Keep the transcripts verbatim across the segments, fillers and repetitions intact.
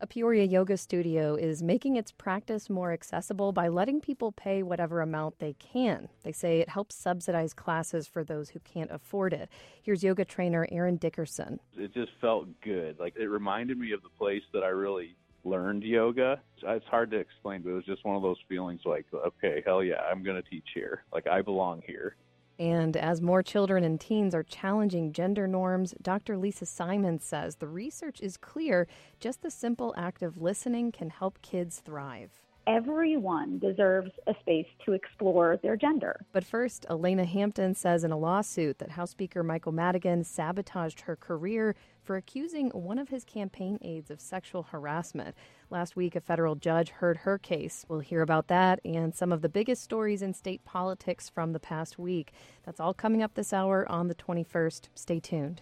A Peoria yoga studio is making its practice more accessible by letting people pay whatever amount they can. They say it helps subsidize classes for those who can't afford it. Here's yoga trainer Aaron Dickerson. It just felt good. Like, it reminded me of the place that I really learned yoga. It's hard to explain, but it was just one of those feelings like, okay, hell yeah, I'm going to teach here. Like, I belong here. And as more children and teens are challenging gender norms, Doctor Lisa Simon says the research is clear. Just the simple act of listening can help kids thrive. Everyone deserves a space to explore their gender. But first, Elena Hampton says in a lawsuit that House Speaker Michael Madigan sabotaged her career for accusing one of his campaign aides of sexual harassment. Last week, a federal judge heard her case. We'll hear about that and some of the biggest stories in state politics from the past week. That's all coming up this hour on the twenty-first. Stay tuned.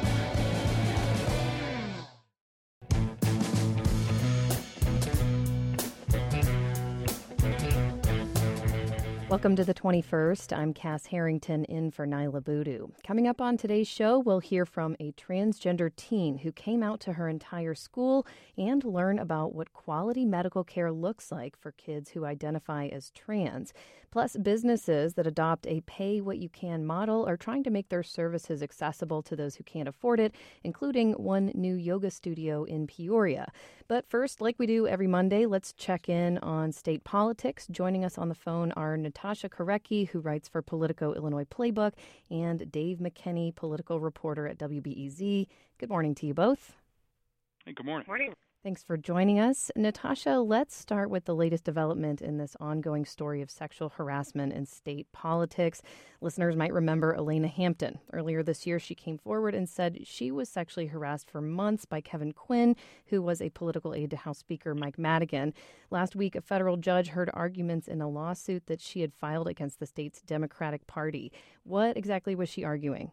Welcome to the twenty-first. I'm Cass Harrington in for Nyla Boodoo. Coming up on today's show, we'll hear from a transgender teen who came out to her entire school and learn about what quality medical care looks like for kids who identify as trans. Plus, businesses that adopt a pay-what-you-can model are trying to make their services accessible to those who can't afford it, including one new yoga studio in Peoria. But first, like we do every Monday, let's check in on state politics. Joining us on the phone are Natasha Korecki, who writes for Politico Illinois Playbook, and Dave McKinney, political reporter at W B E Z. Good morning to you both. Hey, good morning. Morning. Thanks for joining us. Natasha, let's start with the latest development in this ongoing story of sexual harassment in state politics. Listeners might remember Elena Hampton. Earlier this year, she came forward and said she was sexually harassed for months by Kevin Quinn, who was a political aide to House Speaker Mike Madigan. Last week, a federal judge heard arguments in a lawsuit that she had filed against the state's Democratic Party. What exactly was she arguing?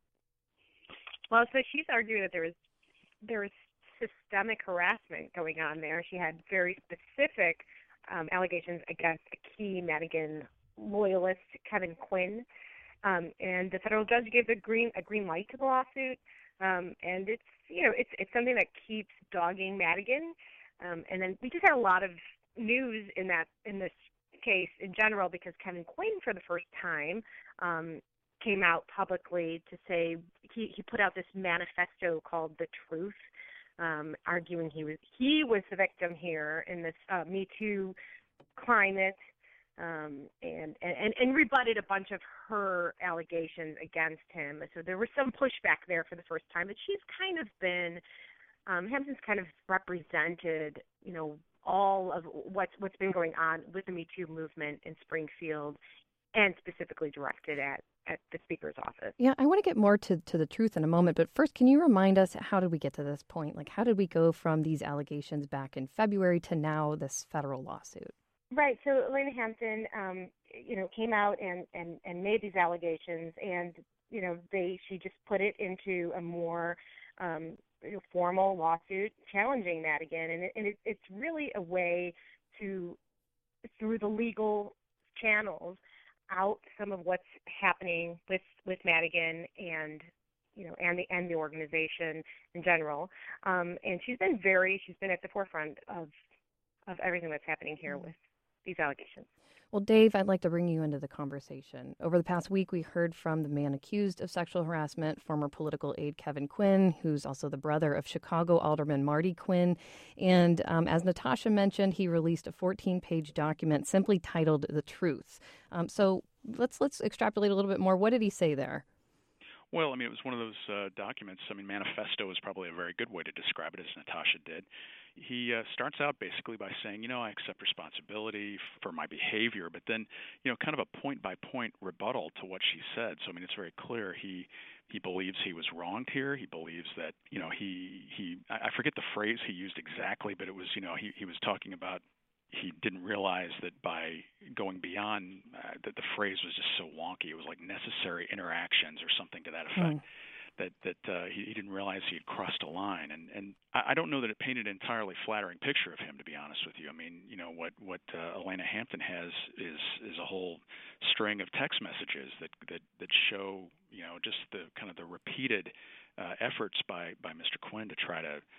Well, so she's arguing that there was there was systemic harassment going on there. She had very specific um, allegations against a key Madigan loyalist, Kevin Quinn, um, and the federal judge gave the green a green light to the lawsuit. Um, and it's you know it's it's something that keeps dogging Madigan. Um, and then we just had a lot of news in that in this case in general because Kevin Quinn, for the first time, um, came out publicly to say he, he put out this manifesto called The Truth. Um, arguing he was he was the victim here in this uh, Me Too climate, um, and, and and rebutted a bunch of her allegations against him. So there was some pushback there for the first time. But she's kind of been um, Hampton's kind of represented, you know, all of what's what's been going on with the Me Too movement in Springfield, and specifically directed at. at the Speaker's office. Yeah, I want to get more to, to the truth in a moment, but first, can you remind us, how did we get to this point? Like, how did we go from these allegations back in February to now this federal lawsuit? Right, so Elena Hampton, um, you know, came out and, and, and made these allegations, and, you know, they she just put it into a more um, you know, formal lawsuit challenging Madigan, and, it, and it, it's really a way to, through the legal channels, out some of what's happening with, with Madigan and you know and the and the organization in general. Um, and she's been very she's been at the forefront of of everything that's happening here with these allegations. Well, Dave, I'd like to bring you into the conversation. Over the past week, we heard from the man accused of sexual harassment, former political aide Kevin Quinn, who's also the brother of Chicago Alderman Marty Quinn. And um, as Natasha mentioned, he released a fourteen-page document simply titled The Truth. Um, so let's let's extrapolate a little bit more. What did he say there? Well, I mean, it was one of those uh, documents. I mean, manifesto is probably a very good way to describe it, as Natasha did. He uh, starts out basically by saying, you know, I accept responsibility for my behavior, but then, you know, kind of a point-by-point rebuttal to what she said. So, I mean, it's very clear he he believes he was wronged here. He believes that, you know, he, he I forget the phrase he used exactly, but it was, you know, he, he was talking about he didn't realize that by going beyond, uh, that the phrase was just so wonky. It was like necessary interactions or something to that effect. Mm. That that uh, he, he didn't realize he had crossed a line, and and I, I don't know that it painted an entirely flattering picture of him, to be honest with you. I mean, you know, what what uh, Elena Hampton has is is a whole string of text messages that that that show, you know, just the kind of the repeated uh, efforts by by Mister Quinn to try to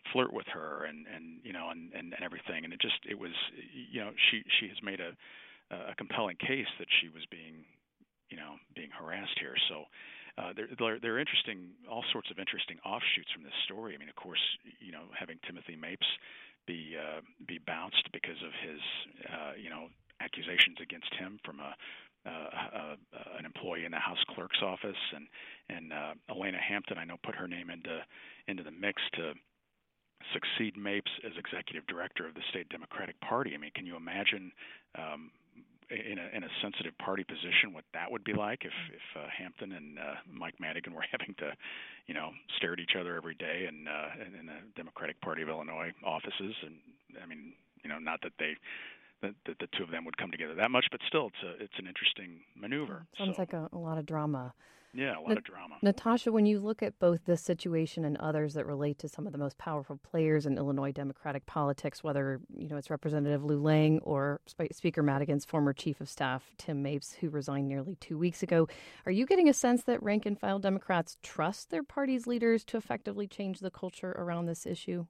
flirt with her and and you know and, and and everything, and it just it was you know she she has made a a compelling case that she was being you know being harassed here. So uh, there, there there are interesting all sorts of interesting offshoots from this story. I mean, of course, you know having Timothy Mapes be uh, be bounced because of his uh, you know accusations against him from a Uh, uh, uh, an employee in the House Clerk's office, and and uh, Elena Hampton, I know, put her name into into the mix to succeed Mapes as executive director of the state Democratic Party. I mean, can you imagine um, in a in a sensitive party position what that would be like if if uh, Hampton and uh, Mike Madigan were having to, you know, stare at each other every day in uh, in, in the Democratic Party of Illinois offices? And I mean, you know, not that they. That, that the two of them would come together that much, but still, it's a, it's an interesting maneuver. Sounds so, like a, a lot of drama. Yeah, a lot Na- of drama. Natasha, when you look at both this situation and others that relate to some of the most powerful players in Illinois Democratic politics, whether you know it's Representative Lou Lang or Sp- Speaker Madigan's former chief of staff, Tim Mapes, who resigned nearly two weeks ago, are you getting a sense that rank-and-file Democrats trust their party's leaders to effectively change the culture around this issue?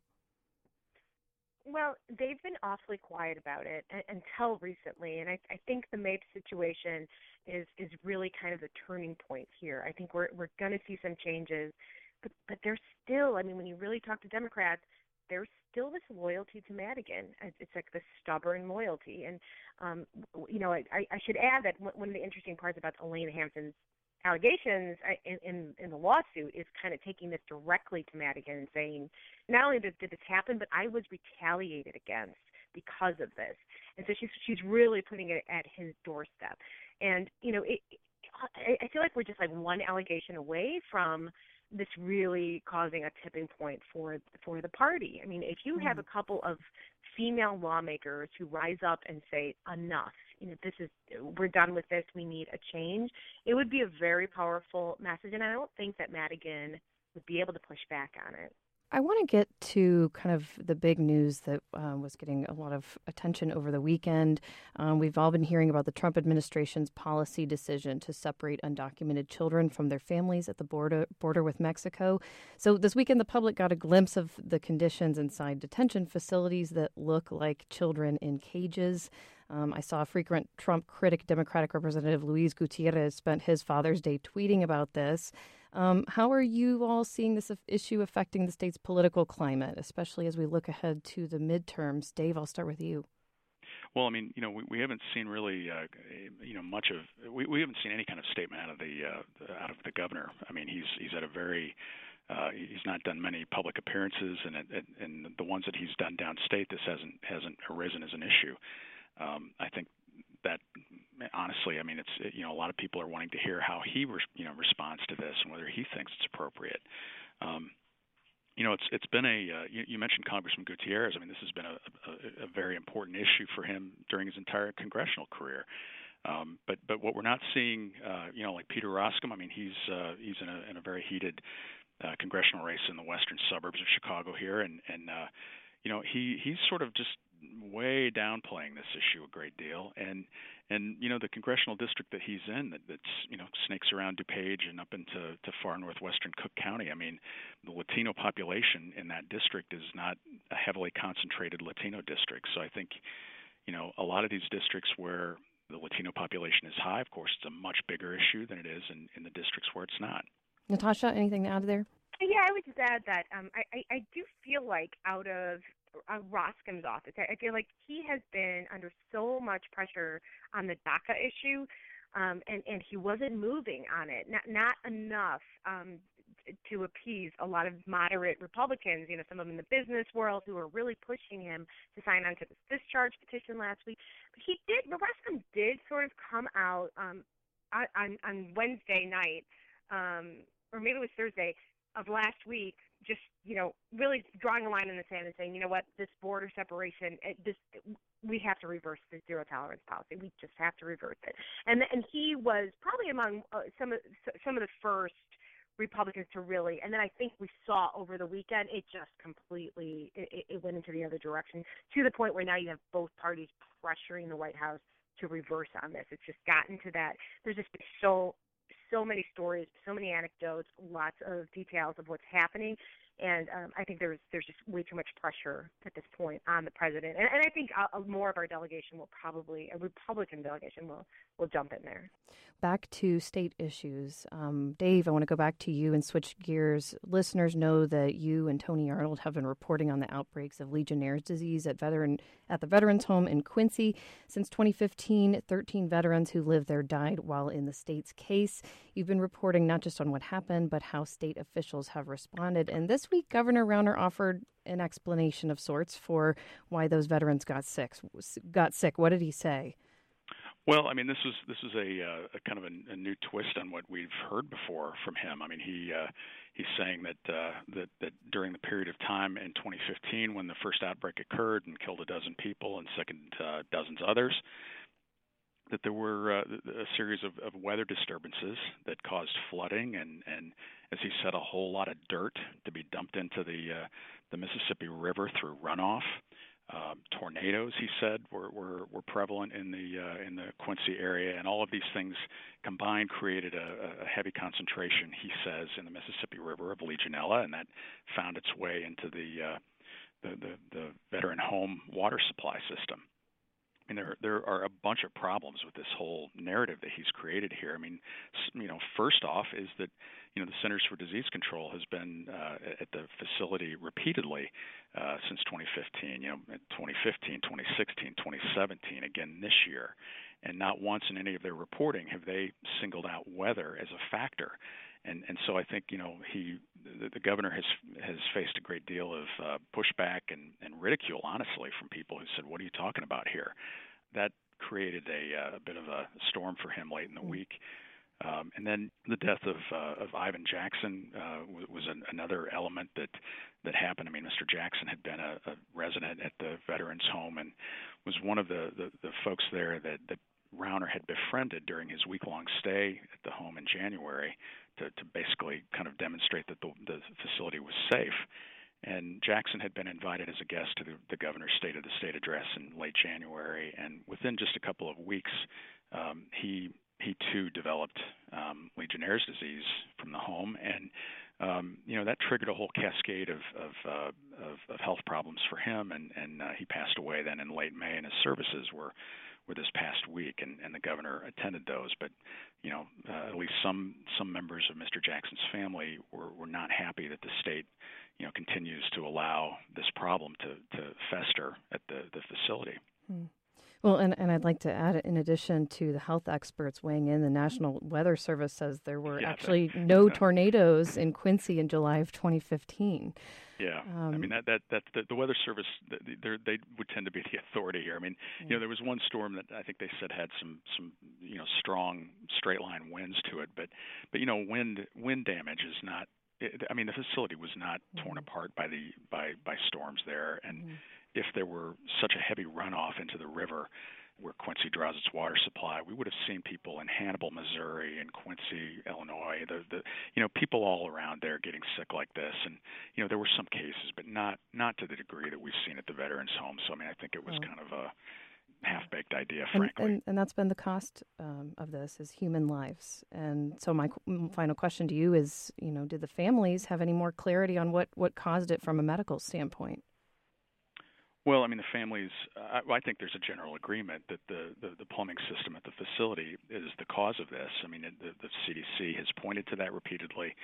Well, they've been awfully quiet about it a- until recently, and I, I think the Mapes situation is is really kind of the turning point here. I think we're we're going to see some changes, but but there's still, I mean, when you really talk to Democrats, there's still this loyalty to Madigan. It's it's like this stubborn loyalty, and um, w- you know, I, I should add that one one of the interesting parts about Elena Hampton's allegations I- in, in in the lawsuit is kind of taking this directly to Madigan and saying, not only did, did this happen, but I was retaliated against because of this. And so she's she's really putting it at his doorstep. And you know, it, I, I feel like we're just like one allegation away from this really causing a tipping point for for the party. I mean, if you have a couple of female lawmakers who rise up and say, enough, you know, this is, we're done with this, we need a change, it would be a very powerful message, and I don't think that Madigan would be able to push back on it. I want to get to kind of the big news that uh, was getting a lot of attention over the weekend. Um, we've all been hearing about the Trump administration's policy decision to separate undocumented children from their families at the border border with Mexico. So this weekend, the public got a glimpse of the conditions inside detention facilities that look like children in cages. Um, I saw a frequent Trump critic, Democratic Representative Luis Gutierrez, spent his Father's Day tweeting about this. Um, how are you all seeing this issue affecting the state's political climate, especially as we look ahead to the midterms? Dave, I'll start with you. Well, I mean, you know, we, we haven't seen really, uh, you know, much of we, we haven't seen any kind of statement out of the uh, out of the governor. I mean, he's he's at a very uh, he's not done many public appearances, and and, and the ones that he's done downstate, this hasn't hasn't arisen as an issue. Um, I think that honestly, I mean, it's, you know, a lot of people are wanting to hear how he, re- you know, responds to this and whether he thinks it's appropriate. Um, you know, it's it's been a uh, you, you mentioned Congressman Gutierrez. I mean, this has been a, a, a very important issue for him during his entire congressional career. Um, but but what we're not seeing, uh, you know, like Peter Roskam. I mean, he's uh, he's in a in a very heated uh, congressional race in the western suburbs of Chicago here, and and uh, you know, he he's sort of just way downplaying this issue a great deal, and and you know the congressional district that he's in, that, that's you know snakes around DuPage and up into to far northwestern Cook County. I mean, the Latino population in that district is not a heavily concentrated Latino district. So I think, you know, a lot of these districts where the Latino population is high, of course, it's a much bigger issue than it is in, in the districts where it's not. Natasha, anything to add there? Yeah, I would just add that um, I, I, I do feel like out of uh, Roskam's office, I, I feel like he has been under so much pressure on the DACA issue, um, and, and he wasn't moving on it, not, not enough um, to appease a lot of moderate Republicans, you know, some of them in the business world who are really pushing him to sign on to this discharge petition last week. But he did, Rostam did sort of come out um, on, on Wednesday night, um, or maybe it was Thursday, of last week, just, you know, really drawing a line in the sand and saying, you know what, this border separation, it, this we have to reverse the zero tolerance policy. We just have to reverse it. And and he was probably among uh, some of some of the first Republicans to really, and then I think we saw over the weekend, it just completely, it, it went into the other direction, to the point where now you have both parties pressuring the White House to reverse on this. It's just gotten to that. There's just been so so many stories, so many anecdotes, lots of details of what's happening. And um, I think there's there's just way too much pressure at this point on the president. And, and I think uh, more of our delegation will probably, a Republican delegation will, will jump in there. Back to state issues. Um, Dave, I want to go back to you and switch gears. Listeners know that you and Tony Arnold have been reporting on the outbreaks of Legionnaire's disease at veteran at the Veterans Home in Quincy. Since twenty fifteen, thirteen veterans who lived there died while in the state's case. You've been reporting not just on what happened, but how state officials have responded. And this week, Governor Rauner offered an explanation of sorts for why those veterans got sick. Got sick. What did he say? Well, I mean, this was this was a, uh, a kind of a, a new twist on what we've heard before from him. I mean, he uh, he's saying that uh, that that during the period of time in twenty fifteen, when the first outbreak occurred and killed a dozen people and second uh, dozens others, that there were uh, a series of, of weather disturbances that caused flooding and, and, as he said, a whole lot of dirt to be dumped into the uh, the Mississippi River through runoff. Um, tornadoes, he said, were, were, were prevalent in the uh, in the Quincy area, and all of these things combined created a, a heavy concentration, he says, in the Mississippi River of Legionella, and that found its way into the uh, the, the, the veteran home water supply system. I mean, there there are a bunch of problems with this whole narrative that he's created here. I mean, you know, first off is that, you know, the Centers for Disease Control has been uh, at the facility repeatedly uh, since twenty fifteen, you know, twenty fifteen, twenty sixteen, twenty seventeen, again this year. And not once in any of their reporting have they singled out weather as a factor. And and so I think, you know, he the, the governor has has faced a great deal of uh, pushback and, and ridicule, honestly, from people who said, "What are you talking about here?" That created a, uh, a bit of a storm for him late in the mm-hmm. week. Um, and then the death of uh, of Ivan Jackson uh, was, was an, another element that that happened. I mean, Mister Jackson had been a, a resident at the Veterans Home and was one of the, the, the folks there that, that Rauner had befriended during his week-long stay at the home in January to, to basically kind of demonstrate that the, the facility was safe. And Jackson had been invited as a guest to the, the governor's State of the State address in late January, and within just a couple of weeks, um, he he too developed um, Legionnaire's disease from the home, and um, you know that triggered a whole cascade of of, uh, of of health problems for him, and and uh, he passed away then in late May, and his services were. were this past week, and, and the governor attended those. But, you know, uh, at least some some members of Mister Jackson's family were, were not happy that the state, you know, continues to allow this problem to, to fester at the, the facility. Hmm. Well, and, and I'd like to add, in addition to the health experts weighing in, the National Weather Service says there were yeah, actually that, no tornadoes in Quincy in July of twenty fifteen. Yeah, um, I mean that that that the, the Weather Service they they would tend to be the authority here. I mean, yeah. you know, there was one storm that I think they said had some some you know strong straight line winds to it, but but you know wind wind damage is not. It, I mean, the facility was not mm-hmm. torn apart by the by by storms there, and mm-hmm. if there were such a heavy runoff into the river where Quincy draws its water supply, we would have seen people in Hannibal, Missouri, and Quincy, Illinois, the, the you know people all around there getting sick like this, and you know there were some cases, but not not to the degree that we've seen at the Veterans Home. So I mean, I think it was oh. kind of a half-baked idea, frankly. And, and, and that's been the cost um, of this is human lives. And so my qu- final question to you is, you know, did the families have any more clarity on what, what caused it from a medical standpoint? Well, I mean, the families, uh, I think there's a general agreement that the, the, the plumbing system at the facility is the cause of this. I mean, the, the C D C has pointed to that repeatedly.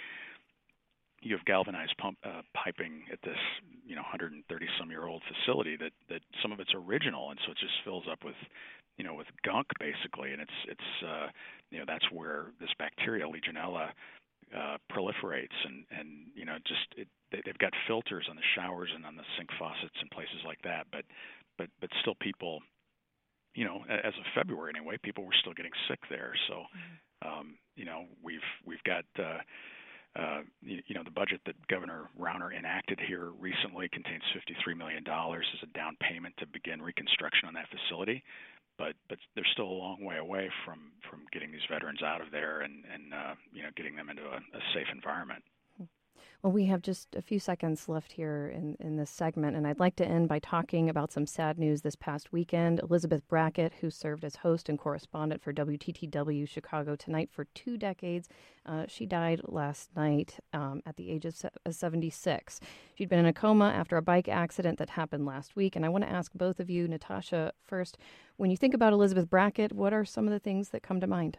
You have galvanized pump uh, piping at this, you know, one hundred thirty-some-year-old facility that, that some of it's original, and so it just fills up with, you know, with gunk basically, and it's it's uh, you know that's where this bacteria Legionella uh, proliferates, and and you know just it, they, they've got filters on the showers and on the sink faucets and places like that, but but but still people, you know, as of February anyway, people were still getting sick there, so um, you know we've we've got. Uh, Uh, you, you know, the budget that Governor Rauner enacted here recently contains fifty-three million dollars as a down payment to begin reconstruction on that facility. But but they're still a long way away from, from getting these veterans out of there and, and uh, you know, getting them into a, a safe environment. Well, we have just a few seconds left here in, in this segment, and I'd like to end by talking about some sad news this past weekend. Elizabeth Brackett, who served as host and correspondent for W T T W Chicago Tonight for two decades, uh, she died last night um, at the age of seventy-six. She'd been in a coma after a bike accident that happened last week, and I want to ask both of you, Natasha, first, when you think about Elizabeth Brackett, what are some of the things that come to mind?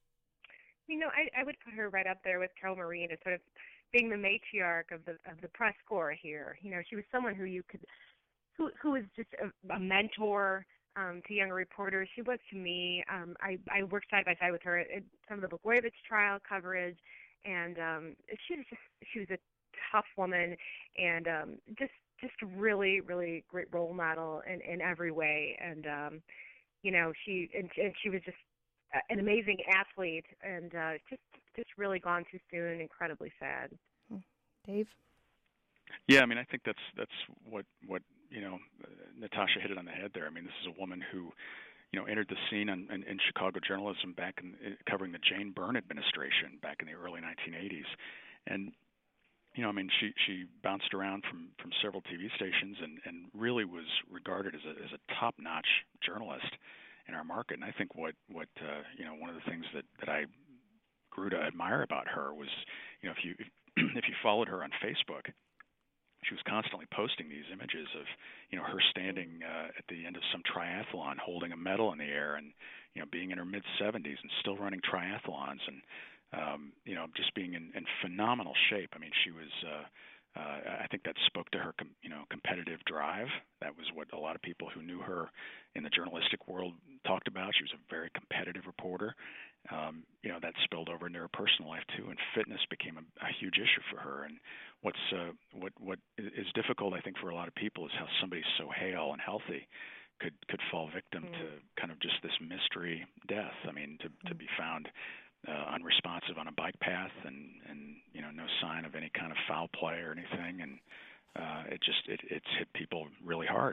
You know, I, I would put her right up there with Carol Marin as sort of being the matriarch of the of the press corps here. You know, she was someone who you could, who who was just a, a mentor um, to younger reporters. She was to me. Um, I I worked side by side with her at, at some of the Blagojevich trial coverage, and um, she was just she was a tough woman, and um, just just really really great role model in, in every way. And um, you know, she and, and she was just an amazing athlete, and uh, just just really gone too soon. Incredibly sad. Dave? Yeah, I mean, I think that's that's what what you know. Uh, Natasha hit it on the head there. I mean, this is a woman who, you know, entered the scene on, in, in Chicago journalism back in, in covering the Jane Byrne administration back in the early nineteen eighties, and you know, I mean, she she bounced around from, from several T V stations and, and really was regarded as a as a top-notch journalist in our market. And I think what what uh, you know, one of the things that, that I grew to admire about her was, you know, if you if you followed her on Facebook, she was constantly posting these images of, you know, her standing uh, at the end of some triathlon, holding a medal in the air, and you know, being in her mid seventies and still running triathlons, and um, you know, just being in, in phenomenal shape. I mean, she was. Uh, Uh, I think that spoke to her, com- you know, competitive drive. That was what a lot of people who knew her in the journalistic world talked about. She was a very competitive reporter. Um, you know, that spilled over into her personal life too, and fitness became a, a huge issue for her. And what's uh, what what is difficult, I think, for a lot of people is how somebody so hale and healthy could could fall victim mm. to kind of just this mystery death. I mean, to mm. to be found Uh, unresponsive on a bike path, and, and you know, no sign of any kind of foul play or anything, and uh, it just it, it's hit people really hard.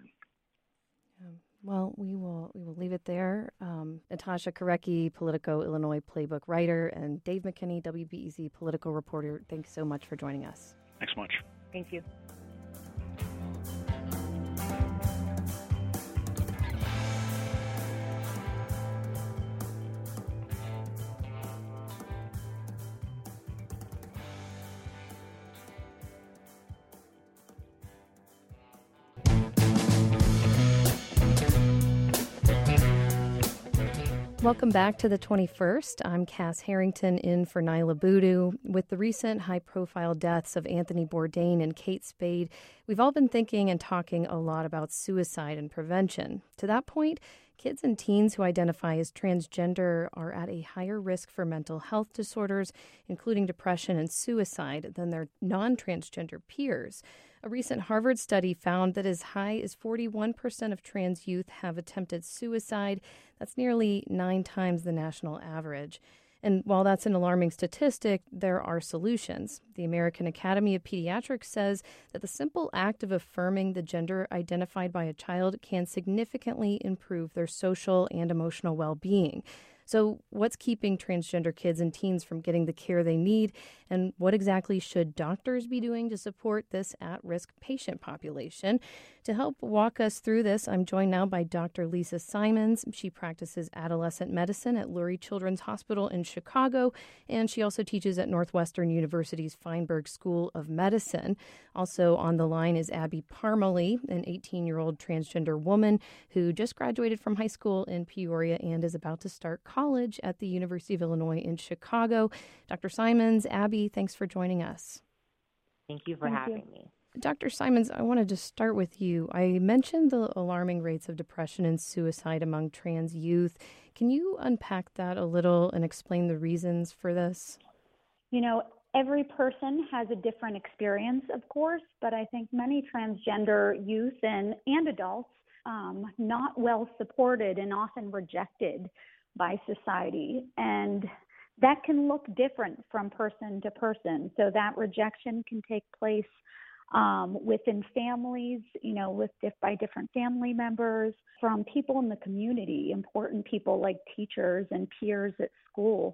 Um, well, we will we will leave it there. Um, Natasha Korecki, Politico Illinois playbook writer, and Dave McKinney, W B E Z political reporter. Thanks so much for joining us. Thanks so much. Thank you. Welcome back to the twenty-first. I'm Cass Harrington in for Nyla Boodoo. With the recent high-profile deaths of Anthony Bourdain and Kate Spade, we've all been thinking and talking a lot about suicide and prevention. To that point, kids and teens who identify as transgender are at a higher risk for mental health disorders, including depression and suicide, than their non-transgender peers. A recent Harvard study found that as high as forty-one percent of trans youth have attempted suicide. That's nearly nine times the national average. And while that's an alarming statistic, there are solutions. The American Academy of Pediatrics says that the simple act of affirming the gender identified by a child can significantly improve their social and emotional well-being. So what's keeping transgender kids and teens from getting the care they need? And what exactly should doctors be doing to support this at-risk patient population? To help walk us through this, I'm joined now by Doctor Lisa Simons. She practices adolescent medicine at Lurie Children's Hospital in Chicago, and she also teaches at Northwestern University's Feinberg School of Medicine. Also on the line is Abby Parmalee, an eighteen-year-old transgender woman who just graduated from high school in Peoria and is about to start college at the University of Illinois in Chicago. Doctor Simons, Abby, thanks for joining us. Thank you for Thank having you. me. Doctor Simons, I wanted to start with you. I mentioned the alarming rates of depression and suicide among trans youth. Can you unpack that a little and explain the reasons for this? You know, every person has a different experience, of course, but I think many transgender youth and, and adults um, not well supported and often rejected by society. And that can look different from person to person. So that rejection can take place um, within families, you know, with diff- by different family members, from people in the community, important people like teachers and peers at school,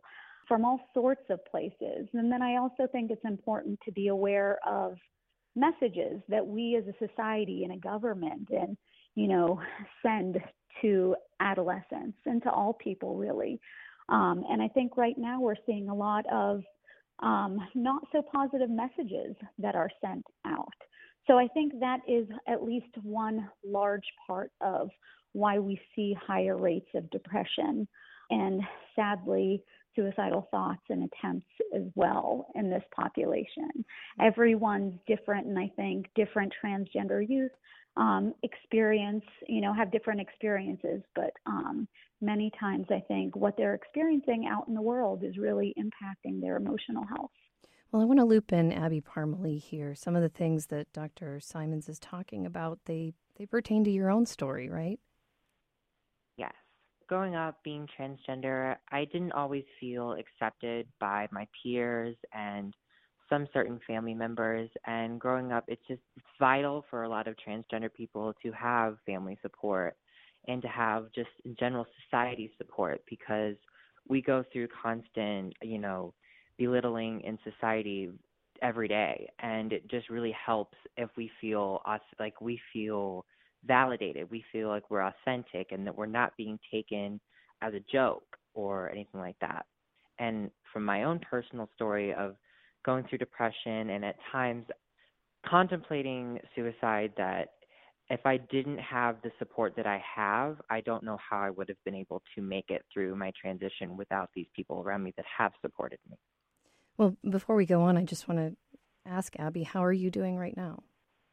from all sorts of places. And then I also think it's important to be aware of messages that we as a society and a government and, you know, send to adolescents and to all people really. Um, and I think right now we're seeing a lot of um, not so positive messages that are sent out. So I think that is at least one large part of why we see higher rates of depression and sadly suicidal thoughts and attempts as well in this population. Everyone's different, and I think different transgender youth um, experience, you know, have different experiences, but um, many times I think what they're experiencing out in the world is really impacting their emotional health. Well, I want to loop in Abby Parmalee here. Some of the things that Doctor Simons is talking about, they, they pertain to your own story, right? Yes. Growing up being transgender, I didn't always feel accepted by my peers and some certain family members. And growing up, it's just it's vital for a lot of transgender people to have family support and to have just in general society support, because we go through constant, you know, belittling in society every day. And it just really helps if we feel us like we feel validated. We feel like we're authentic and that we're not being taken as a joke or anything like that. And from my own personal story of going through depression and at times contemplating suicide, that if I didn't have the support that I have, I don't know how I would have been able to make it through my transition without these people around me that have supported me. Well, before we go on, I just want to ask Abby, how are you doing right now?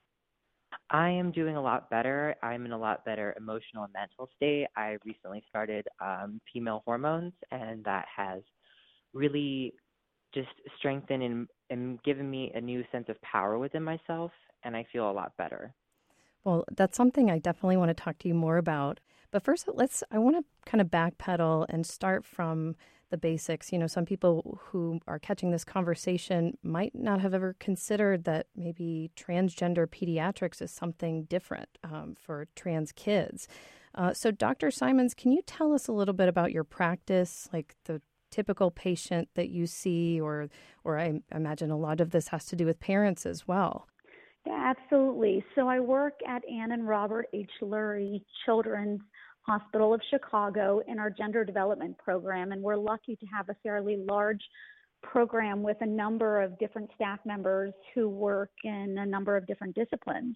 I am doing a lot better. I'm in a lot better emotional and mental state. I recently started um, female hormones, and that has really just strengthened and, and given me a new sense of power within myself, and I feel a lot better. Well, that's something I definitely want to talk to you more about. But first, let's. I want to kind of backpedal and start from the basics. You know, some people who are catching this conversation might not have ever considered that maybe transgender pediatrics is something different um, for trans kids. Uh, so, Doctor Simons, can you tell us a little bit about your practice, like the typical patient that you see, or, or I imagine a lot of this has to do with parents as well? Yeah, absolutely. So I work at Ann and Robert H. Lurie Children's Hospital of Chicago in our gender development program, and we're lucky to have a fairly large program with a number of different staff members who work in a number of different disciplines.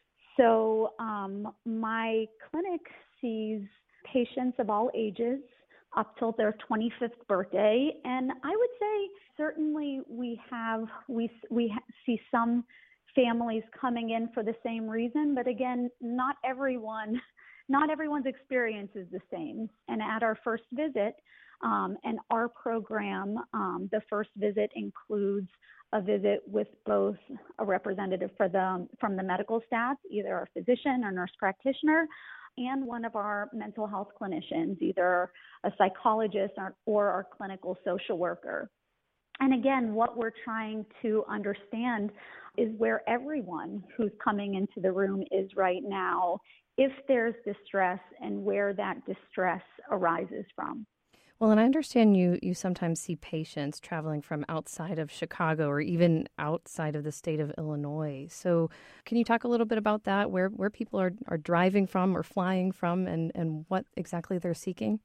So um, my clinic sees patients of all ages up till their twenty-fifth birthday, and I would say certainly we have we we see some families coming in for the same reason, but again, not everyone. Not everyone's experience is the same. And at our first visit, um, and our program, um, the first visit includes a visit with both a representative for the, from the medical staff, either a physician or nurse practitioner, and one of our mental health clinicians, either a psychologist or, or our clinical social worker. And again, what we're trying to understand is where everyone who's coming into the room is right now, if there's distress and where that distress arises from. Well, and I understand you, you sometimes see patients traveling from outside of Chicago or even outside of the state of Illinois. So can you talk a little bit about that, where, where people are, are driving from or flying from, and, and what exactly they're seeking?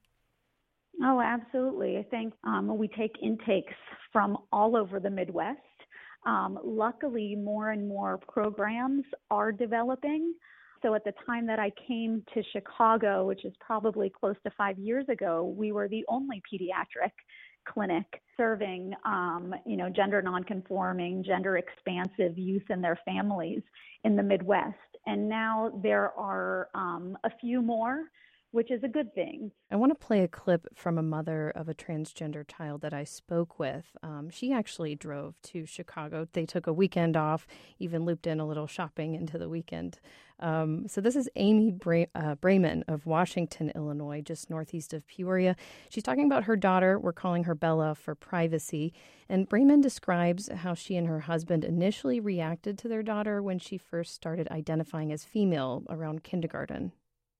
Oh, absolutely. I think um, we take intakes from all over the Midwest. Um, luckily, more and more programs are developing. So at the time that I came to Chicago, which is probably close to five years ago, we were the only pediatric clinic serving, um, you know, gender nonconforming, gender expansive youth and their families in the Midwest. And now there are um, a few more, which is a good thing. I want to play a clip from a mother of a transgender child that I spoke with. Um, she actually drove to Chicago. They took a weekend off, even looped in a little shopping into the weekend. Um, so this is Amy Bra- uh, Brayman of Washington, Illinois, just northeast of Peoria. She's talking about her daughter. We're calling her Bella for privacy. And Brayman describes how she and her husband initially reacted to their daughter when she first started identifying as female around kindergarten.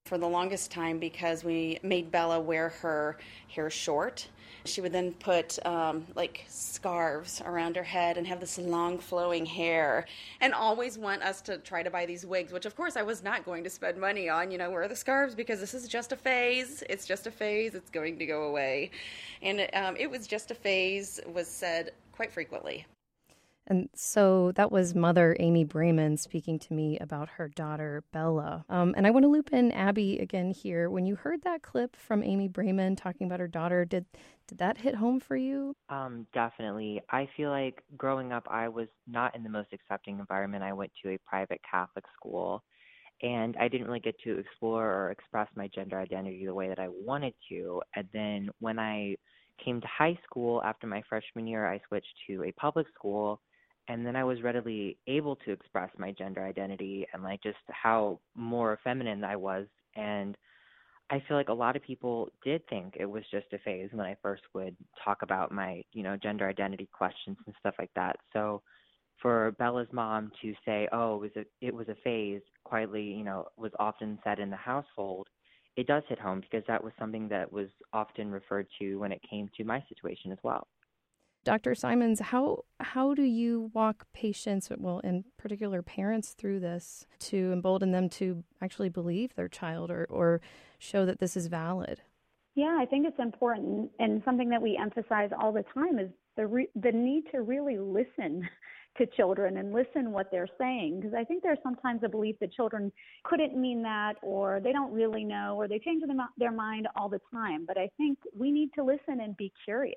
for the longest time because we made Bella wear her hair short. She would then put um, like scarves around her head and have this long flowing hair and always want us to try to buy these wigs, which of course I was not going to spend money on, you know, wear the scarves because this is just a phase. It's just a phase. It's going to go away. And um, it was just a phase was said quite frequently. And so that was Mother Amy Brayman speaking to me about her daughter, Bella. Um, and I want to loop in Abby again here. When you heard that clip from Amy Brayman talking about her daughter, did did that hit home for you? Um, definitely. I feel like growing up, I was not in the most accepting environment. I went to a private Catholic school, and I didn't really get to explore or express my gender identity the way that I wanted to. And then when I came to high school after my freshman year, I switched to a public school. And then I was readily able to express my gender identity and like just how more feminine I was. And I feel like a lot of people did think it was just a phase when I first would talk about my, you know, gender identity questions and stuff like that. So for Bella's mom to say, oh, it was a, it was a phase, quietly, you know, was often said in the household, it does hit home because that was something that was often referred to when it came to my situation as well. Doctor Simons, how how do you walk patients, well, in particular parents, through this to embolden them to actually believe their child or, or show that this is valid? Yeah, I think it's important, and something that we emphasize all the time is the re- the need to really listen to children and listen what they're saying, because I think there's sometimes a belief that children couldn't mean that, or they don't really know, or they change them, their mind all the time. But I think we need to listen and be curious.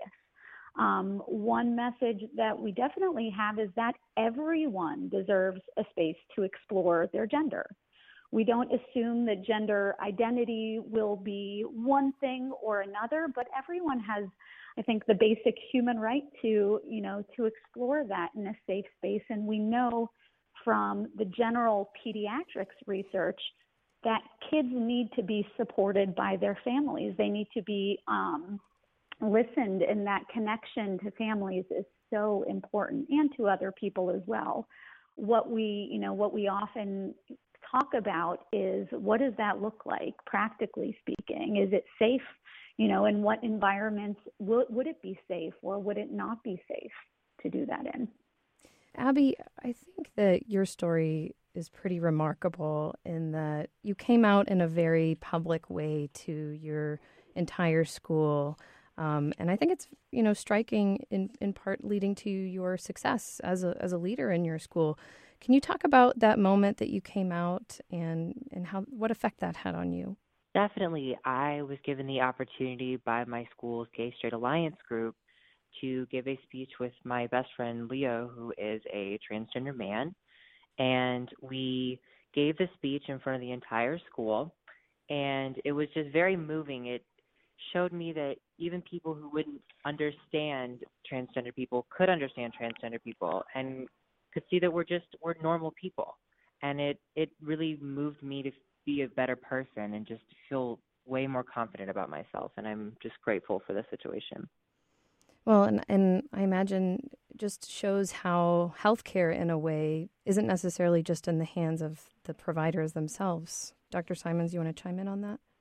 Um, one message that we definitely have is that everyone deserves a space to explore their gender. We don't assume that gender identity will be one thing or another, but everyone has, I think, the basic human right to, you know, to explore that in a safe space. And we know from the general pediatrics research that kids need to be supported by their families. They need to be um, listened, and that connection to families is so important, and to other people as well. What we, you know, what we often talk about is, what does that look like, practically speaking? Is it safe? You know, in what environments will, would it be safe, or would it not be safe to do that in? Abby, I think that your story is pretty remarkable in that you came out in a very public way to your entire school. Um, and I think it's, you know, striking in, in part leading to your success as a as a leader in your school. Can you talk about that moment that you came out and, and how what effect that had on you? Definitely. I was given the opportunity by my school's Gay Straight Alliance group to give a speech with my best friend, Leo, who is a transgender man. And we gave the speech in front of the entire school. And it was just very moving. It showed me that even people who wouldn't understand transgender people could understand transgender people and could see that we're just, we're normal people. And it, it really moved me to be a better person and just feel way more confident about myself. And I'm just grateful for the situation. Well, and, and I imagine it just shows how healthcare in a way isn't necessarily just in the hands of the providers themselves. Doctor Simons, you want to chime in on that?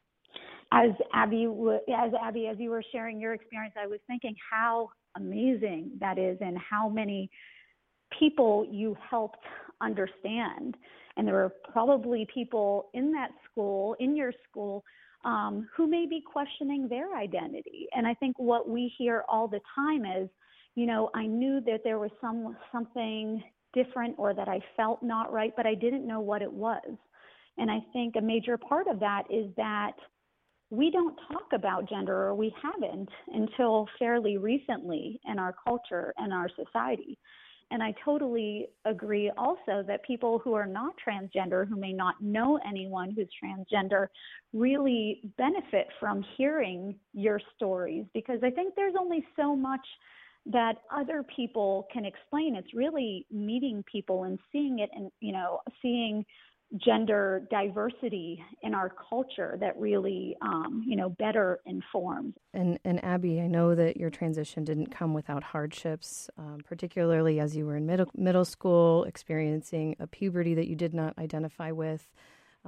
As Abby, as Abby, as you were sharing your experience, I was thinking how amazing that is, and how many people you helped understand. And there were probably people in that school, in your school, um, who may be questioning their identity. And I think what we hear all the time is, you know, I knew that there was some something different, or that I felt not right, but I didn't know what it was. And I think a major part of that is that we don't talk about gender, or we haven't until fairly recently in our culture and our society. And I totally agree also that people who are not transgender, who may not know anyone who's transgender, really benefit from hearing your stories, because I think there's only so much that other people can explain. It's really meeting people and seeing it, and, you know, seeing gender diversity in our culture that really, um, you know, better informs. And and Abby, I know that your transition didn't come without hardships, um, particularly as you were in middle middle school, experiencing a puberty that you did not identify with.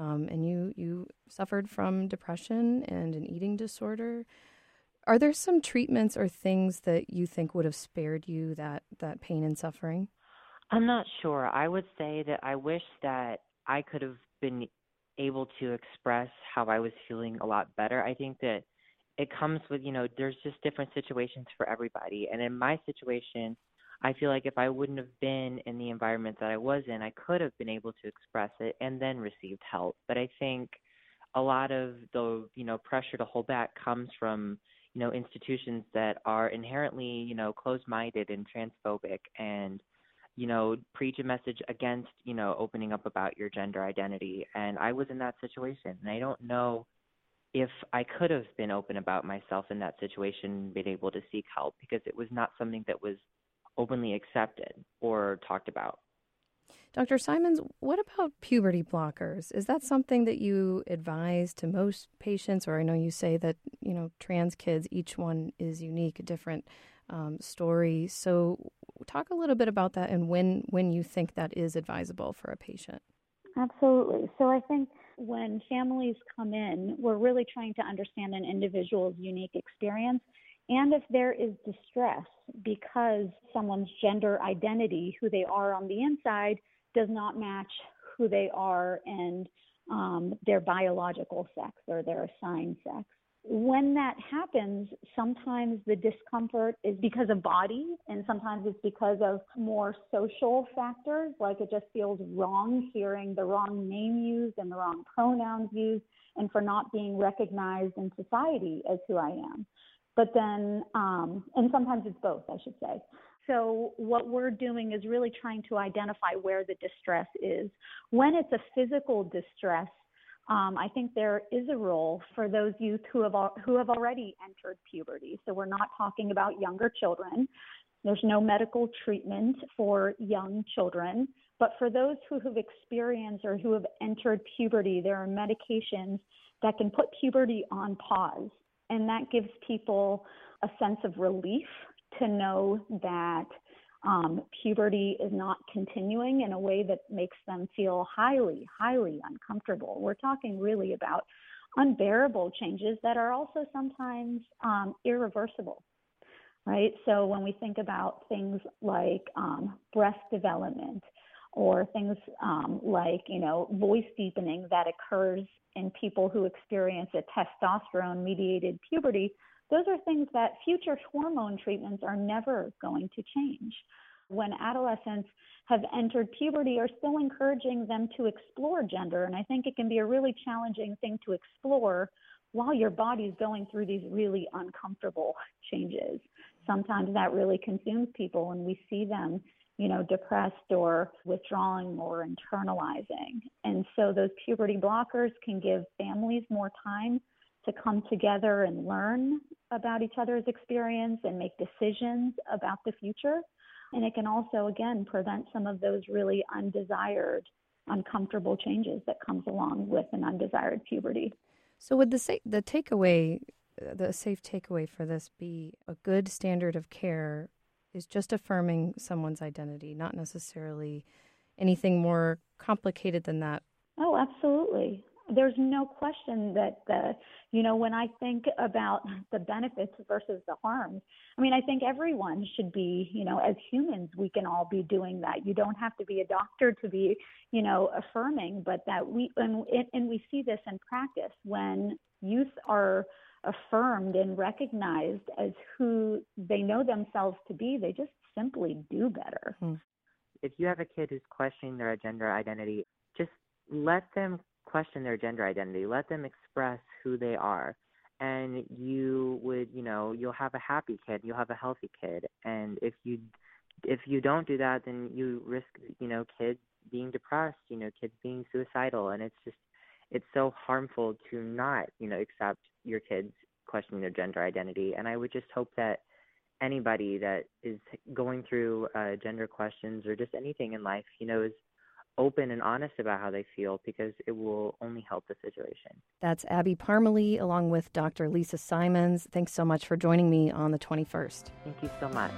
um, and you, you suffered from depression and an eating disorder. Are there some treatments or things that you think would have spared you that, that pain and suffering? I'm not sure. I would say that I wish that I could have been able to express how I was feeling a lot better. I think that it comes with, you know, there's just different situations for everybody. And in my situation, I feel like if I wouldn't have been in the environment that I was in, I could have been able to express it and then received help. But I think a lot of the, you know, pressure to hold back comes from, you know, institutions that are inherently, you know, closed-minded and transphobic and, you know, preach a message against, you know, opening up about your gender identity. And I was in that situation, and I don't know if I could have been open about myself in that situation, been able to seek help, because it was not something that was openly accepted or talked about. Doctor Simons, what about puberty blockers? Is that something that you advise to most patients? Or I know you say that, you know, trans kids, each one is unique, a different um, story. So talk a little bit about that and when, when you think that is advisable for a patient. Absolutely. So I think when families come in, we're really trying to understand an individual's unique experience. And if there is distress because someone's gender identity, who they are on the inside, does not match who they are and um, their biological sex or their assigned sex. When that happens, sometimes the discomfort is because of body, and sometimes it's because of more social factors, like it just feels wrong hearing the wrong name used and the wrong pronouns used, and for not being recognized in society as who I am. But then, um, and sometimes it's both, I should say. So what we're doing is really trying to identify where the distress is. When it's a physical distress, um, I think there is a role for those youth who have al- who have already entered puberty. So we're not talking about younger children. There's no medical treatment for young children. But for those who have experienced or who have entered puberty, there are medications that can put puberty on pause. And that gives people a sense of relief to know that um, puberty is not continuing in a way that makes them feel highly, highly uncomfortable. We're talking really about unbearable changes that are also sometimes um, irreversible, right? So when we think about things like um, breast development or things um, like, you know, voice deepening that occurs in people who experience a testosterone-mediated puberty, those are things that future hormone treatments are never going to change. When adolescents have entered puberty, are still encouraging them to explore gender. And I think it can be a really challenging thing to explore while your body's going through these really uncomfortable changes. Sometimes that really consumes people, and we see them, you know, depressed or withdrawing or internalizing. And so those puberty blockers can give families more time to come together and learn about each other's experience and make decisions about the future. And it can also, again, prevent some of those really undesired, uncomfortable changes that comes along with an undesired puberty. So would the sa- the takeaway, the safe takeaway for this be a good standard of care is just affirming someone's identity, not necessarily anything more complicated than that? Oh, absolutely. There's no question that, the, you know, when I think about the benefits versus the harms, I mean, I think everyone should be, you know, as humans, we can all be doing that. You don't have to be a doctor to be, you know, affirming, but that we, and, and we see this in practice when youth are affirmed and recognized as who they know themselves to be, they just simply do better. If you have a kid who's questioning their gender identity, just let them question their gender identity. Let them express who they are. And you would, you know, you'll have a happy kid, you'll have a healthy kid. And if you if you don't do that, then you risk, you know, kids being depressed, you know, kids being suicidal. And it's just, it's so harmful to not, you know, accept your kids questioning their gender identity. And I would just hope that anybody that is going through uh, gender questions or just anything in life, you know, is open and honest about how they feel, because it will only help the situation. That's Abby Parmalee along with Doctor Lisa Simons. Thanks so much for joining me on the twenty-first. Thank you so much.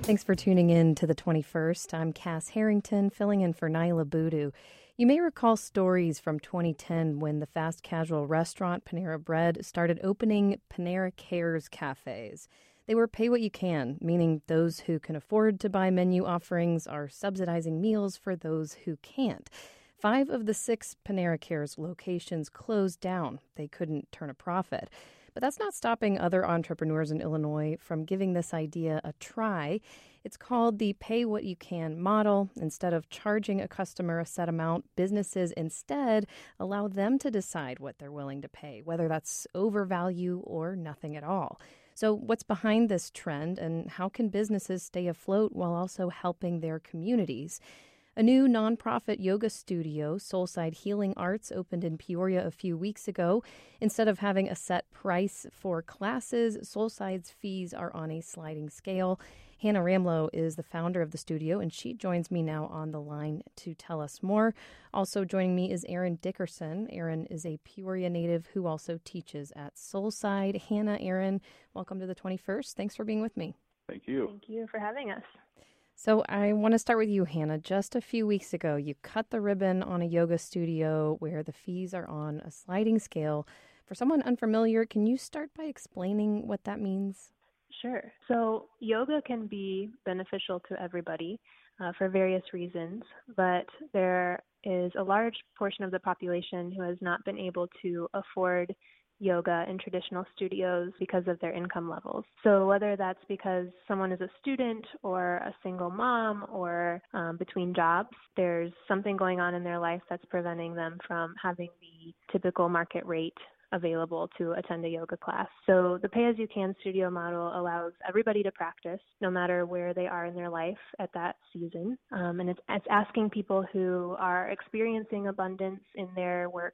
Thanks for tuning in to the twenty-first. I'm Cass Harrington, filling in for Naila Boodoo. You may recall stories from twenty ten when the fast casual restaurant Panera Bread started opening Panera Cares cafes. They were pay what you can, meaning those who can afford to buy menu offerings are subsidizing meals for those who can't. Five of the six Panera Cares locations closed down. They couldn't turn a profit. But that's not stopping other entrepreneurs in Illinois from giving this idea a try. It's called the pay what you can model. Instead of charging a customer a set amount, businesses instead allow them to decide what they're willing to pay, whether that's overvalue or nothing at all. So what's behind this trend, and how can businesses stay afloat while also helping their communities? A new nonprofit yoga studio, Soulside Healing Arts, opened in Peoria a few weeks ago. Instead of having a set price for classes, Soulside's fees are on a sliding scale. Hannah Ramlow is the founder of the studio, and she joins me now on the line to tell us more. Also joining me is Erin Dickerson. Erin is a Peoria native who also teaches at Soulside. Hannah, Erin, welcome to the twenty-first. Thanks for being with me. Thank you. Thank you for having us. So I want to start with you, Hannah. Just a few weeks ago, you cut the ribbon on a yoga studio where the fees are on a sliding scale. For someone unfamiliar, can you start by explaining what that means? Sure. So yoga can be beneficial to everybody uh, for various reasons, but there is a large portion of the population who has not been able to afford yoga in traditional studios because of their income levels. So whether that's because someone is a student or a single mom or um, between jobs, there's something going on in their life that's preventing them from having the typical market rate available to attend a yoga class. So the pay-as-you-can studio model allows everybody to practice no matter where they are in their life at that season. Um, and it's, it's asking people who are experiencing abundance in their work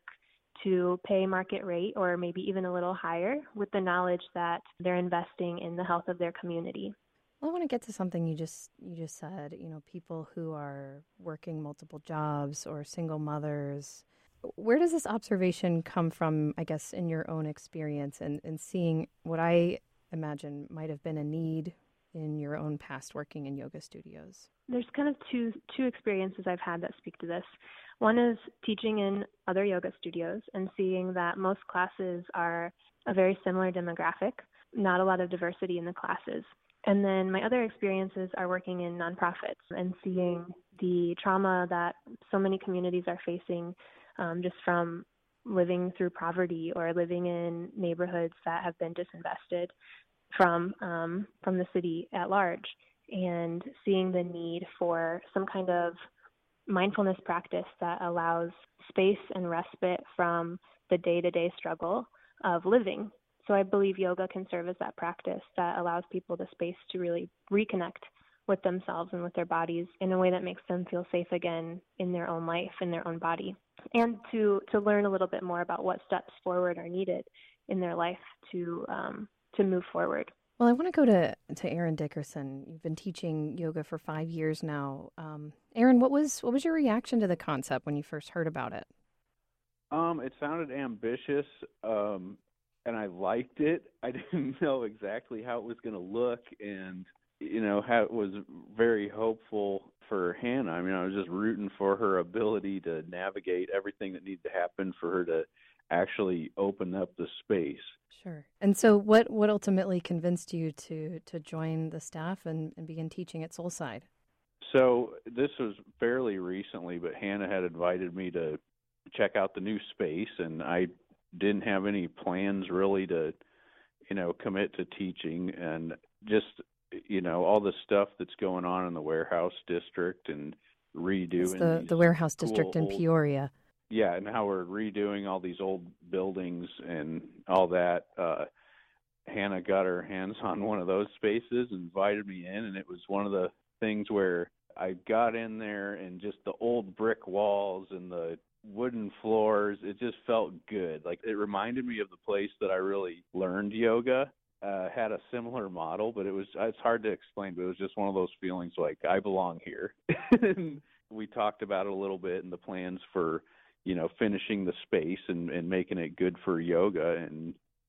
to pay market rate or maybe even a little higher with the knowledge that they're investing in the health of their community. Well, I want to get to something you just you just said, you know, people who are working multiple jobs or single mothers. Where does this observation come from, I guess, in your own experience and, and seeing what I imagine might have been a need in your own past working in yoga studios? There's kind of two two experiences I've had that speak to this. One is teaching in other yoga studios and seeing that most classes are a very similar demographic, not a lot of diversity in the classes. And then my other experiences are working in nonprofits and seeing the trauma that so many communities are facing um, just from living through poverty or living in neighborhoods that have been disinvested from um, from the city at large, and seeing the need for some kind of mindfulness practice that allows space and respite from the day-to-day struggle of living. So I believe yoga can serve as that practice that allows people the space to really reconnect with themselves and with their bodies in a way that makes them feel safe again in their own life, in their own body, and to, to learn a little bit more about what steps forward are needed in their life to um, to move forward. Well, I want to go to, to Erin Dickerson. You've been teaching yoga for five years now. Um, Erin, what was what was your reaction to the concept when you first heard about it? Um, it sounded ambitious, um, and I liked it. I didn't know exactly how it was going to look, and you know how it was very hopeful for Hannah. I mean, I was just rooting for her ability to navigate everything that needed to happen for her to actually open up the space. Sure. And so what, what ultimately convinced you to, to join the staff and, and begin teaching at Soulside? So this was fairly recently, but Hannah had invited me to check out the new space, and I didn't have any plans really to, you know, commit to teaching, and just, you know, all the stuff that's going on in the warehouse district and redoing it's the, these the warehouse cool district in old, Peoria. Yeah, and how we're redoing all these old buildings and all that. Uh, Hannah got her hands on one of those spaces and invited me in, and it was one of the things where I got in there and just the old brick walls and the wooden floors, it just felt good. Like, it reminded me of the place that I really learned yoga. Uh, had a similar model, but it was, it's hard to explain, but it was just one of those feelings like, I belong here. And we talked about it a little bit and the plans for, you know, finishing the space and, and making it good for yoga. And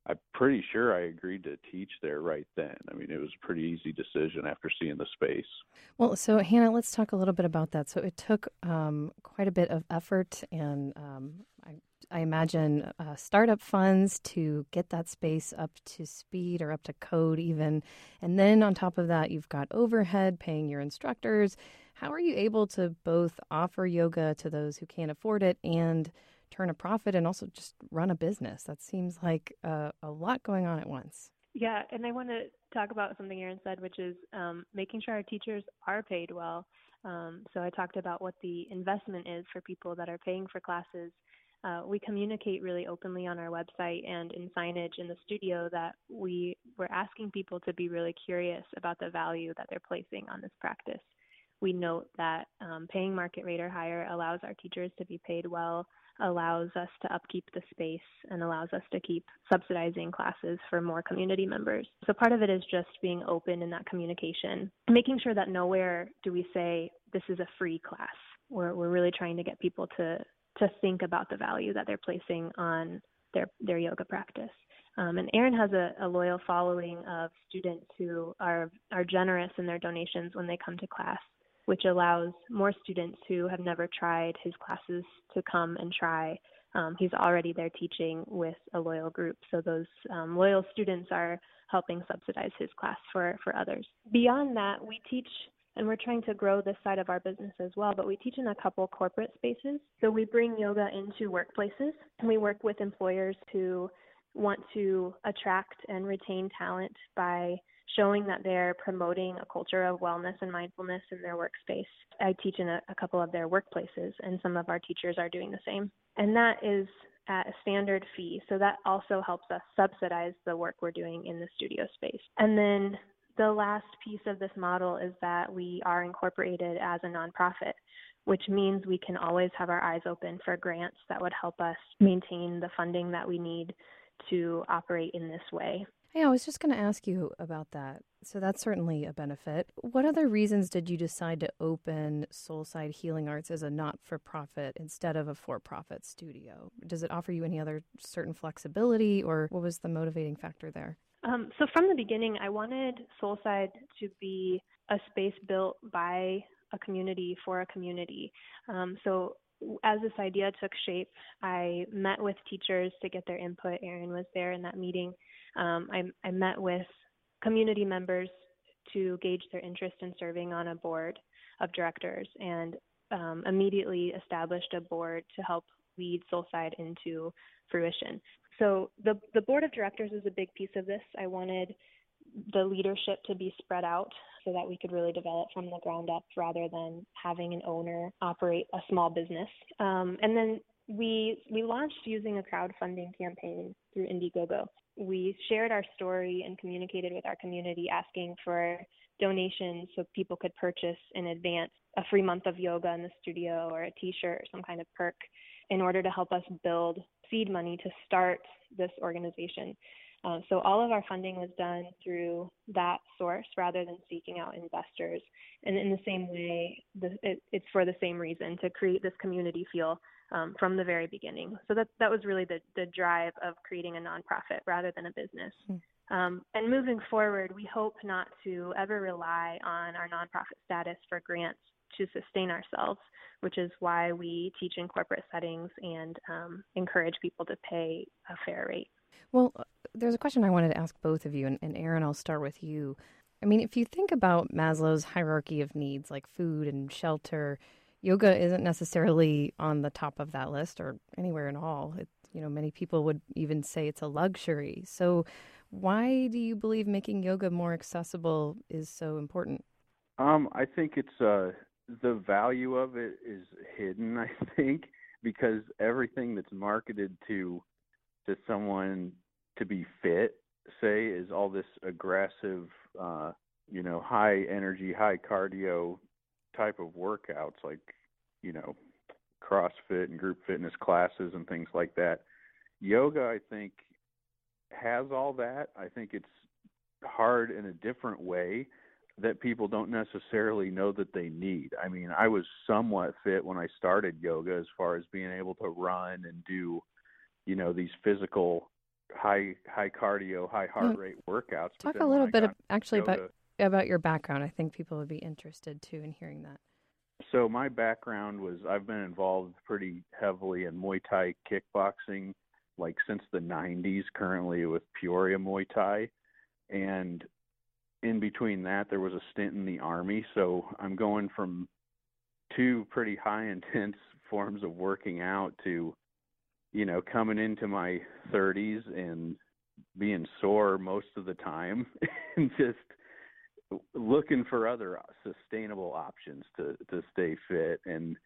I'm pretty sure I agreed to teach there right then. I mean, it was a pretty easy decision after seeing the space. Well, so Hannah, let's talk a little bit about that. So it took um, quite a bit of effort and um, I, I imagine uh, startup funds to get that space up to speed or up to code even. And then on top of that, you've got overhead, paying your instructors. How are you able to both offer yoga to those who can't afford it and turn a profit and also just run a business? That seems like a, a lot going on at once. Yeah, and I want to talk about something Erin said, which is um, making sure our teachers are paid well. Um, so I talked about what the investment is for people that are paying for classes. Uh, we communicate really openly on our website and in signage in the studio that we we're asking people to be really curious about the value that they're placing on this practice. We note that um, paying market rate or higher allows our teachers to be paid well, allows us to upkeep the space, and allows us to keep subsidizing classes for more community members. So part of it is just being open in that communication, making sure that nowhere do we say this is a free class. We're, we're really trying to get people to, to think about the value that they're placing on their, their yoga practice. Um, and Erin has a, a loyal following of students who are, are generous in their donations when they come to class, which allows more students who have never tried his classes to come and try. Um, he's already there teaching with a loyal group. So those um, loyal students are helping subsidize his class for, for others. Beyond that, we teach, and we're trying to grow this side of our business as well, but we teach in a couple corporate spaces. So we bring yoga into workplaces, and we work with employers who want to attract and retain talent by showing that they're promoting a culture of wellness and mindfulness in their workspace. I teach in a, a couple of their workplaces, and some of our teachers are doing the same. And that is at a standard fee, so that also helps us subsidize the work we're doing in the studio space. And then the last piece of this model is that we are incorporated as a nonprofit, which means we can always have our eyes open for grants that would help us maintain the funding that we need to operate in this way. Yeah, I was just going to ask you about that. So that's certainly a benefit. What other reasons did you decide to open Soulside Healing Arts as a not-for-profit instead of a for-profit studio? Does it offer you any other certain flexibility, or what was the motivating factor there? Um, so from the beginning, I wanted Soulside to be a space built by a community for a community. Um, so as this idea took shape, I met with teachers to get their input. Erin was there in that meeting. Um, I, I met with community members to gauge their interest in serving on a board of directors, and um, immediately established a board to help lead Soulside into fruition. So the, the board of directors is a big piece of this. I wanted the leadership to be spread out so that we could really develop from the ground up rather than having an owner operate a small business. Um, and then we we launched using a crowdfunding campaign through Indiegogo. We shared our story and communicated with our community asking for donations so people could purchase in advance a free month of yoga in the studio or a t-shirt or some kind of perk in order to help us build seed money to start this organization. Uh, so all of our funding was done through that source rather than seeking out investors. And in the same way, the, it, it's for the same reason, to create this community feel um, from the very beginning. So that that was really the, the drive of creating a nonprofit rather than a business. Mm. Um, and moving forward, we hope not to ever rely on our nonprofit status for grants to sustain ourselves, which is why we teach in corporate settings and um, encourage people to pay a fair rate. Well, there's a question I wanted to ask both of you, and, and Erin, I'll start with you. I mean, if you think about Maslow's hierarchy of needs, like food and shelter, yoga isn't necessarily on the top of that list or anywhere at all. It, you know, many people would even say it's a luxury. So why do you believe making yoga more accessible is so important? Um, I think it's uh, the value of it is hidden, I think, because everything that's marketed to to someone to be fit, say, is all this aggressive, uh, you know, high energy, high cardio type of workouts, like, you know, CrossFit and group fitness classes and things like that. Yoga, I think, has all that. I think it's hard in a different way that people don't necessarily know that they need. I mean, I was somewhat fit when I started yoga as far as being able to run and do, you know, these physical high high cardio, high heart rate workouts. Talk a little bit of, actually yoga, about about your background. I think people would be interested too in hearing that. So my background was I've been involved pretty heavily in Muay Thai kickboxing, like since the nineties. Currently with Peoria Muay Thai, and in between that there was a stint in the Army. So I'm going from two pretty high intense forms of working out to, you know, coming into my thirties and being sore most of the time and just looking for other sustainable options to, to stay fit. And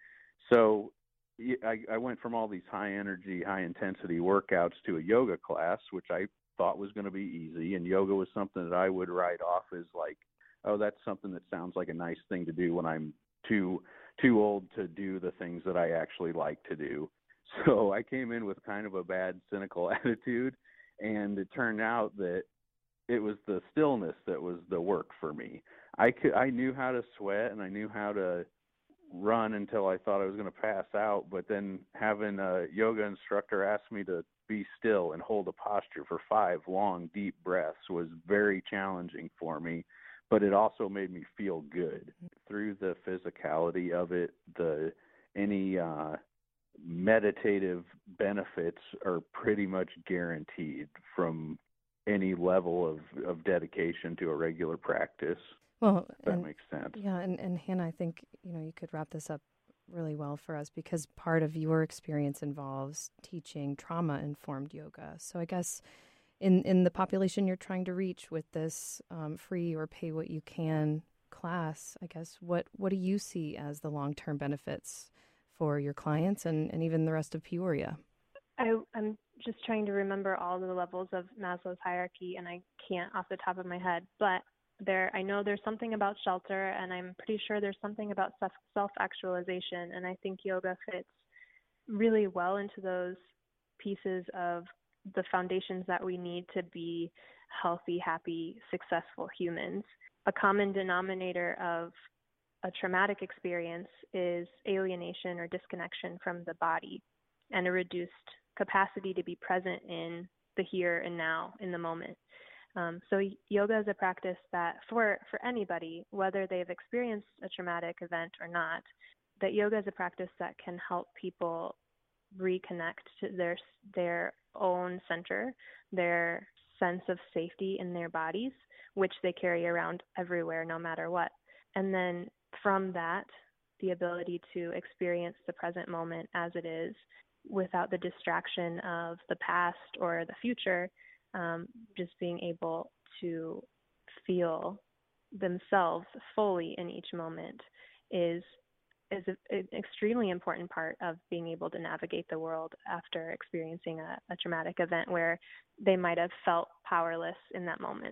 so I, I went from all these high energy, high intensity workouts to a yoga class, which I thought was going to be easy. And yoga was something that I would write off as like, oh, that's something that sounds like a nice thing to do when I'm too, too old to do the things that I actually like to do. So I came in with kind of a bad, cynical attitude, and it turned out that it was the stillness that was the work for me. I could, I knew how to sweat and I knew how to run until I thought I was going to pass out, but then having a yoga instructor ask me to be still and hold a posture for five long, deep breaths was very challenging for me, but it also made me feel good. Through the physicality of it, the any uh, meditative benefits are pretty much guaranteed from any level of, of dedication to a regular practice. Well, if that and, makes sense. Yeah, and, and Hannah, I think, you know, you could wrap this up really well for us because part of your experience involves teaching trauma-informed yoga. So I guess in, in the population you're trying to reach with this um, free or pay what you can class, I guess, what, what do you see as the long-term benefits for your clients and, and even the rest of Peoria? I, I'm just trying to remember all the levels of Maslow's hierarchy, and I can't off the top of my head. But there, I know there's something about shelter, and I'm pretty sure there's something about self, self-actualization. And I think yoga fits really well into those pieces of the foundations that we need to be healthy, happy, successful humans. A common denominator of a traumatic experience is alienation or disconnection from the body and a reduced capacity to be present in the here and now, in the moment. Um, so yoga is a practice that for, for anybody, whether they've experienced a traumatic event or not, that yoga is a practice that can help people reconnect to their their own center, their sense of safety in their bodies, which they carry around everywhere, no matter what. And then from that, the ability to experience the present moment as it is, without the distraction of the past or the future, um, just being able to feel themselves fully in each moment is is a, an extremely important part of being able to navigate the world after experiencing a, a traumatic event where they might have felt powerless in that moment.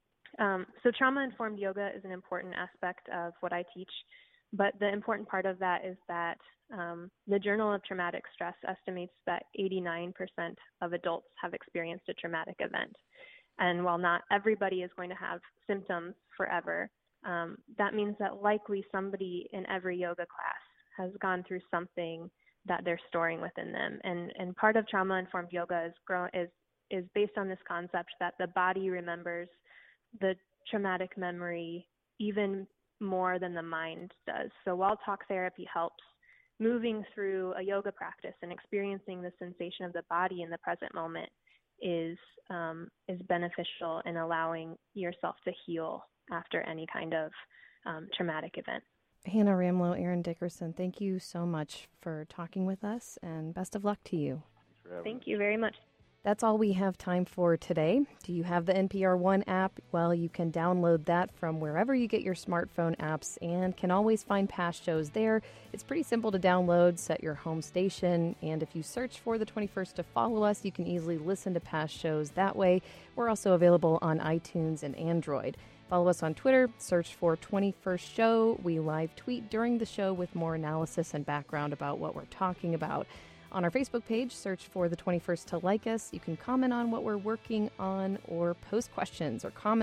Um, so trauma-informed yoga is an important aspect of what I teach. But the important part of that is that um, the Journal of Traumatic Stress estimates that eighty-nine percent of adults have experienced a traumatic event. And while not everybody is going to have symptoms forever, um, that means that likely somebody in every yoga class has gone through something that they're storing within them. And and part of trauma-informed yoga is grow, is is based on this concept that the body remembers the traumatic memory even more than the mind does. So while talk therapy helps, moving through a yoga practice and experiencing the sensation of the body in the present moment is um, is beneficial in allowing yourself to heal after any kind of um, traumatic event. Hannah Ramlow, Erin Dickerson, thank you so much for talking with us, and best of luck to you. Thank you very much. That's all we have time for today. Do you have the N P R One app? Well, you can download that from wherever you get your smartphone apps and can always find past shows there. It's pretty simple to download, set your home station, and if you search for the twenty-first to follow us, you can easily listen to past shows that way. We're also available on iTunes and Android. Follow us on Twitter, search for twenty-first show. We live tweet during the show with more analysis and background about what we're talking about. On our Facebook page, search for the twenty-first to like us. You can comment on what we're working on or post questions or comments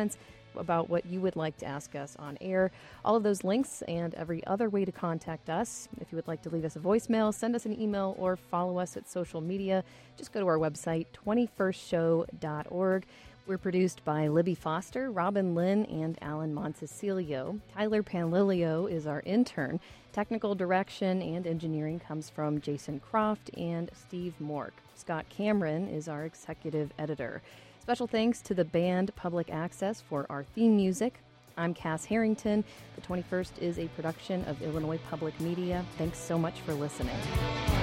about what you would like to ask us on air. All of those links and every other way to contact us. If you would like to leave us a voicemail, send us an email, or follow us at social media, just go to our website, twenty-first show dot org. We're produced by Libby Foster, Robin Lynn, and Alan Montecilio. Tyler Panlilio is our intern. Technical direction and engineering comes from Jason Croft and Steve Mork. Scott Cameron is our executive editor. Special thanks to the band Public Access for our theme music. I'm Cass Harrington. The twenty-first is a production of Illinois Public Media. Thanks so much for listening.